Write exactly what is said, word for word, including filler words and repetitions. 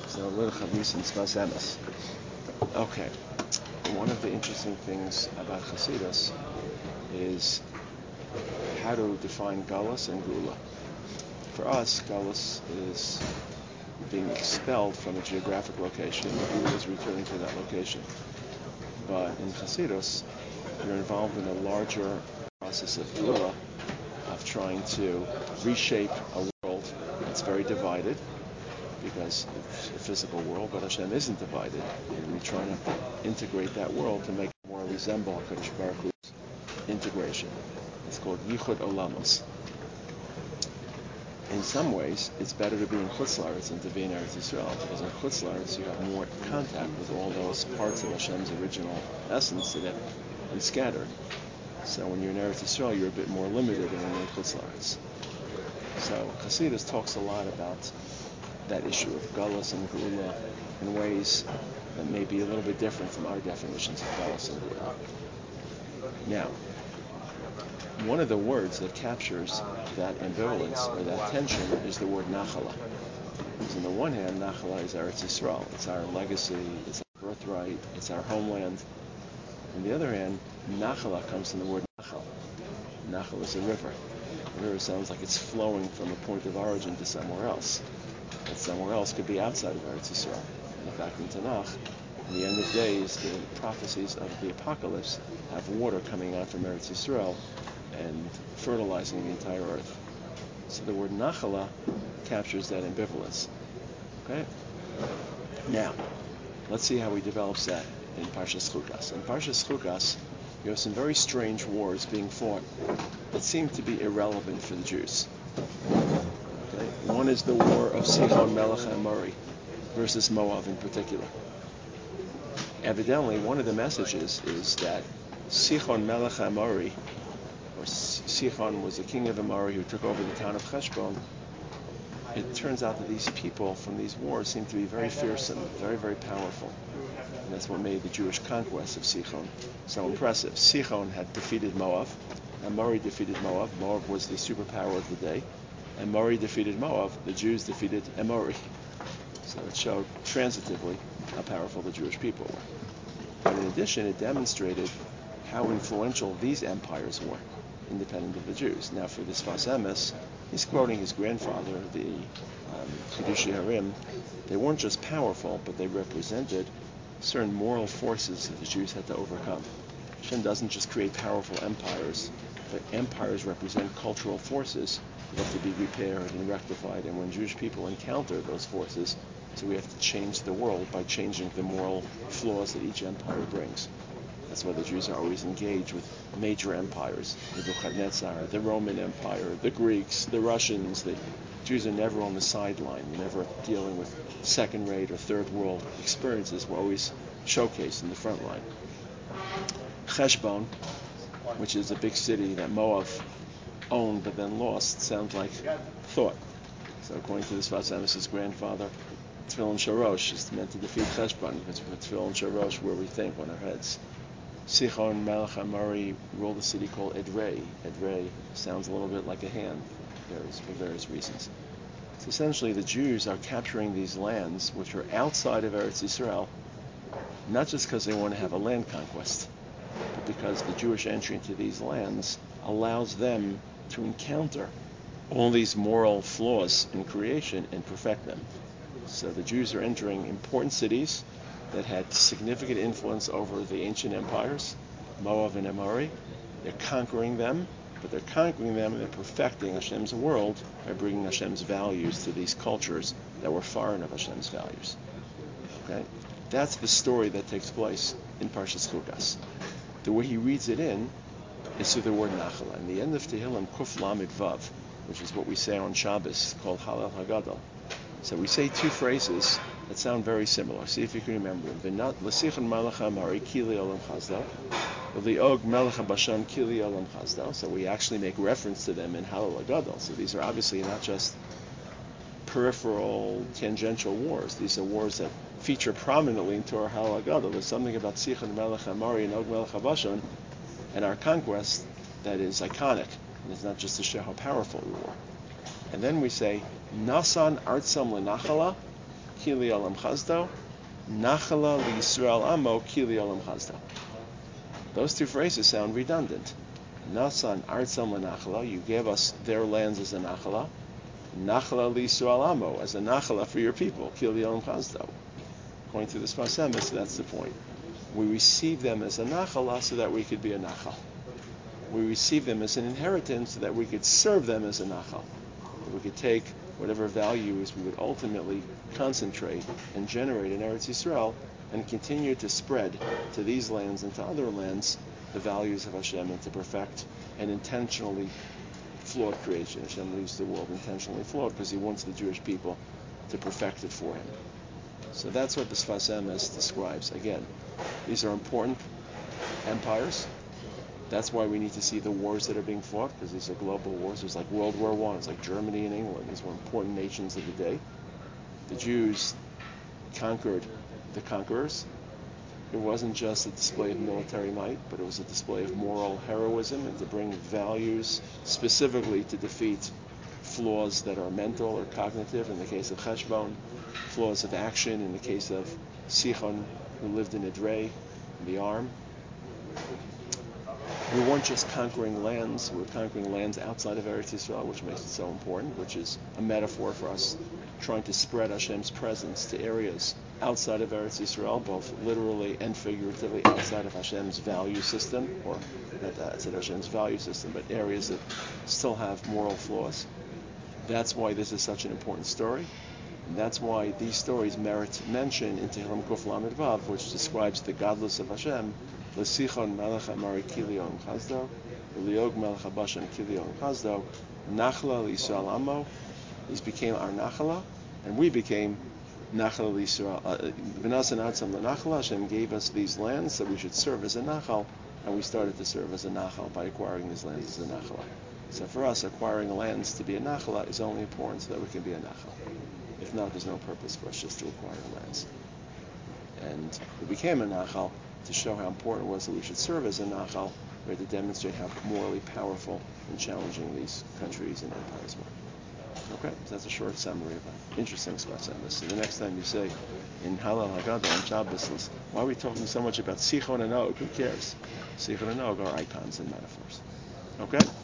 So Lil Chavis and Sfas Emes. Okay. One of the interesting things about Hasidus is how to define Galus and Gula. For us, Galus is being expelled from a geographic location, and Gula is returning to that location. But in Hasidus, you're involved in a larger process of Gula, of trying to reshape a world that's very divided, because it's a physical world, but Hashem isn't divided, and we're trying to integrate that world to make it more resemble HaKadosh Baruch Hu's integration. It's called Yichud Olamos. In some ways, it's better to be in Chutz La'aretz than to be in Eretz Yisrael, because in Chutz La'aretz you have more contact with all those parts of Hashem's original essence that have been scattered. So when you're in Eretz Yisrael, you're a bit more limited than when you're in Chutz La'aretz. So Hasidus talks a lot about that issue of Galus and Gula in ways that may be a little bit different from our definitions of Galus and Gula. Now, one of the words that captures that ambivalence or that tension is the word Nachala. Because on the one hand, Nachala is Eretz Yisrael. It's our legacy, it's our birthright, it's our homeland. On the other hand, Nachala comes from the word Nachal. Nachal is a river. The river sounds like it's flowing from a point of origin to somewhere else. But somewhere else could be outside of Eretz Yisrael. In fact, in Tanakh, in the end of days, the prophecies of the apocalypse have water coming out from Eretz Yisrael and fertilizing the entire earth. So the word Nachala captures that ambivalence. Okay? Now, let's see how he develops that in Parshas Chukas. In Parshas Chukas, you have some very strange wars being fought that seem to be irrelevant for the Jews. Okay? One is the war of Sichon Melech HaAmori versus Moab in particular. Evidently, one of the messages is that Sichon Melech HaAmori, or Sichon was the king of Amori who took over the town of Heshbon. It turns out that these people from these wars seem to be very fearsome, very, very powerful. And that's what made the Jewish conquest of Sichon so impressive. Sichon had defeated Moab, Amori defeated Moab. Moab was the superpower of the day. Amori defeated Moab. The Jews defeated Amori. So it showed transitively how powerful the Jewish people were. But in addition, it demonstrated how influential these empires were, independent of the Jews. Now, for this Sfas Emes, he's quoting his grandfather, the um, Chidushei HaRim. They weren't just powerful, but they represented certain moral forces that the Jews had to overcome. Hashem doesn't just create powerful empires, but empires represent cultural forces that have to be repaired and rectified. And when Jewish people encounter those forces, so we have to change the world by changing the moral flaws that each empire brings. That's why the Jews are always engaged with major empires. Nebuchadnezzar, the Roman Empire, the Greeks, the Russians. The Jews are never on the sideline. We're never dealing with second-rate or third-world experiences. We're always showcased in the front line. Heshbon, which is a big city that Moab owned but then lost, sounds like thought. So according to the Sfas Emes' grandfather, Tefillin Shorosh is meant to defeat Heshbon, because we put Tefillin Shorosh where we think, on our heads. Sichon Melech HaAmori ruled a city called Edrei. Edrei sounds a little bit like a hand, various, for various reasons. So essentially, the Jews are capturing these lands which are outside of Eretz Yisrael, not just because they want to have a land conquest, but because the Jewish entry into these lands allows them to encounter all these moral flaws in creation and perfect them. So the Jews are entering important cities that had significant influence over the ancient empires, Moab and Amori. They're conquering them, but they're conquering them and they're perfecting Hashem's world by bringing Hashem's values to these cultures that were foreign of Hashem's values. Okay? That's the story that takes place in Parshas Chukas. The way he reads it in is through the word Nachala. In the end of Tehillim, Kuf Lamed Vav, which is what we say on Shabbos, called Hallel Hagadol. So we say two phrases that sound very similar. See if you can remember them. L'sichon Melech HaAmori Kili Olam Chazda, V'li'og Melech HaBashan Kili Olam Chazda. So we actually make reference to them in Hallel Hagadol. So these are obviously not just peripheral, tangential wars. These are wars that feature prominently in Torah Hallel Hagadol. There's something about Sichon Melech HaAmori and Og Melech HaBashan and our conquest that is iconic. And it's not just to show how powerful we were. And then we say, Nasan Artsam Lenachala Kili Olam Chazdo, Nachala Yisrael Amo Kili Olam Chazdo. Those two phrases sound redundant. Nasan Artzam Nachala, you gave us their lands as a Nachala. Nachala Yisrael Amo, as a Nachala for your people. Kili Olam Chazdo. According to the Sfas Emes, that's the point. We receive them as a Nachala so that we could be a Nachal. We receive them as an inheritance so that we could serve them as a Nachal. That we could take whatever values we would ultimately concentrate and generate in Eretz Yisrael and continue to spread to these lands and to other lands the values of Hashem and to perfect an intentionally flawed creation. Hashem leaves the world intentionally flawed because he wants the Jewish people to perfect it for him. So that's what the Sfas Emes describes. Again, these are important empires. That's why we need to see the wars that are being fought, because these are global wars. There's like World War One. It's like Germany and England. These were important nations of the day. The Jews conquered the conquerors. It wasn't just a display of military might, but it was a display of moral heroism and to bring values specifically to defeat flaws that are mental or cognitive, in the case of Cheshbon, flaws of action, in the case of Sichon, who lived in Edrei, the arm. We weren't just conquering lands, we were conquering lands outside of Eretz Yisrael, which makes it so important, which is a metaphor for us trying to spread Hashem's presence to areas outside of Eretz Yisrael, both literally and figuratively outside of Hashem's value system, or not outside of Hashem's value system, but areas that still have moral flaws. That's why this is such an important story. And that's why these stories merit mention in Tehillim Kuf Lamed Vav, which describes the godless of Hashem. L'sichon melech amari kili olam chazdo, Eliog melech habashan kili olam chazdo, Nachla l'Yisrael amo. These became our Nachala, and we became Nachala l'Yisrael. V'nasan atzam l'Nachala. Hashem gave us these lands that we should serve as a Nachal, and we started to serve as a Nachal by acquiring these lands as a Nachala. So for us, acquiring lands to be a Nachala is only important so that we can be a Nachal. If not, there's no purpose for us just to acquire lands. And we became a Nachal to show how important it was that we should serve as a Nachal, or to demonstrate how morally powerful and challenging these countries and empires were. Okay, so that's a short summary of an interesting Sfas Emes. So the next time you say, in Hallel Haggadah on Shabbos, why are we talking so much about Sichon and Og? Who cares? Sichon and Og are icons and metaphors. Okay?